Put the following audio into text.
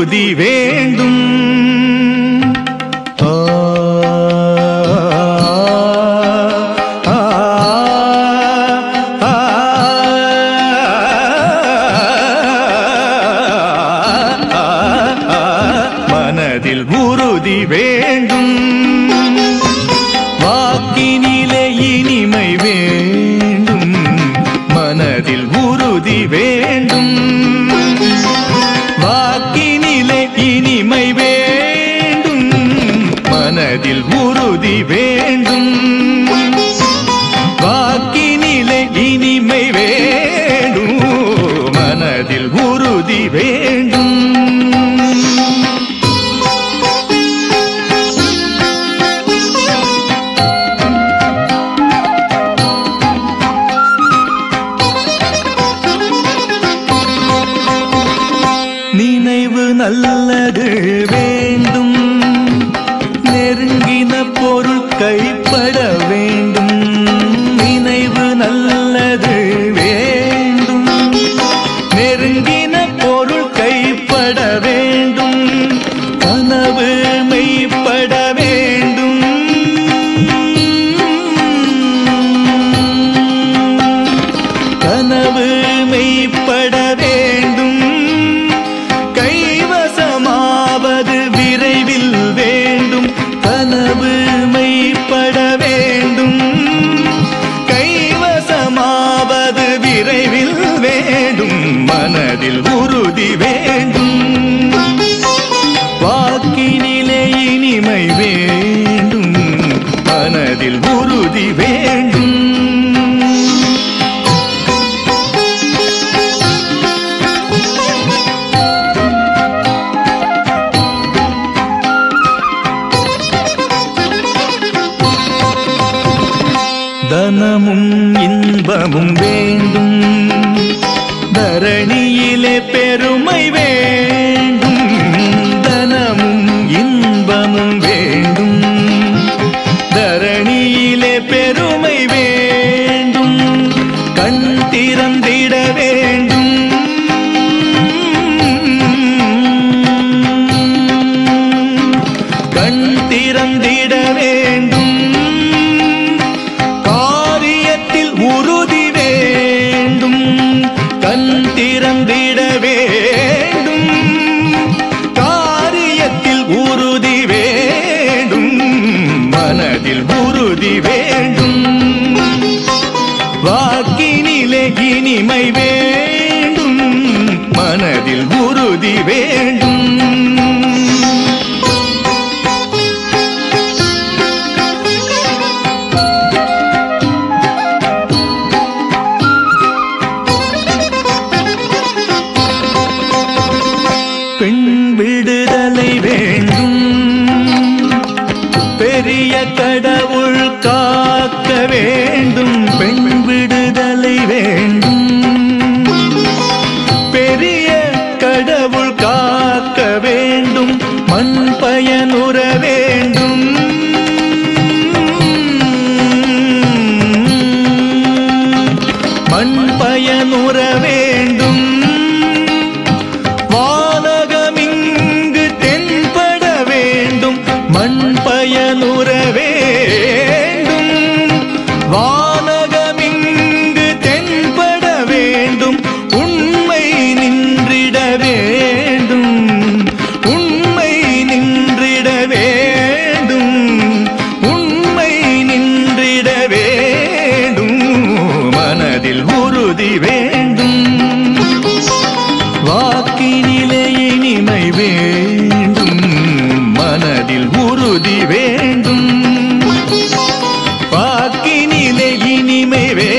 உறுதி வேண்டும். மனதில் உறுதி வேண்டும். வாக்கினிலே இனிமை வேண்டும். மனதில் உறுதி வேண்டும். வாக்கினிலே இனிமை வேண்டும். மனதில் உறுதி வேண்டும். வாக்கினிலே இனிமை வேண்டும். மனதில் உறுதி வேண்டும். நினைவு நல்லது வேண்டும். நெருங்கின பொருள் கைப்பட வேண்டும். நினைவு நல்லது வேண்டும். நெருங்கின பொருள் கைப்பட வேண்டும். கனவு மெய்ப்பட வேண்டும். கனவு மெய்ப்பட வேண்டும். கைவசமாவது விரைவில் வேண்டும். கனவு மெய்ப்பட வேண்டும். கைவசமாவது விரைவில் வேண்டும். மனதில் உறுதி வேண்டும். வாக்கினிலே இனிமை வேண்டும். மனதில் உறுதி வேண்டும். தனமும் இன்பமும் வேண்டும். தரணியிலே பெருமை வேண்டும். தனமும் இன்பமும் வேண்டும். தரணியிலே பெருமை வேண்டும். கண் திறந்திட வேண்டும். கண் திறந்திட வேண்டும். உறுதி வேண்டும். கண் திறந்திட வேண்டும். காரியத்தில் உறுதி வேண்டும். மனதில் உறுதி வேண்டும். வாக்கினிலே இனிமை வேண்டும். மனதில் உறுதி வேண்டும். பெண் விடுதலை வேண்டும். பெரிய கடவுள் காக்க வேண்டும். பெண் விடுதலை வேண்டும். பெரிய கடவுள் காக்க வேண்டும். மண் பயனுற வேண்டும். மண் பயனுற வேண்டும். மண் பயனுற வேண்டும். வானகமிங்கு தென்பட வேண்டும். உண்மை நின்றிட வேண்டும். உண்மை நின்றிட வேண்டும். உண்மை நின்றிட வேண்டும். மனதில் உறுதி வேண்டும். வாக்கினிலே இனிமை வேண்டும். மனதில் உறுதி வேண்டும். வாக்கினிலே இனிமை வேண்டும்.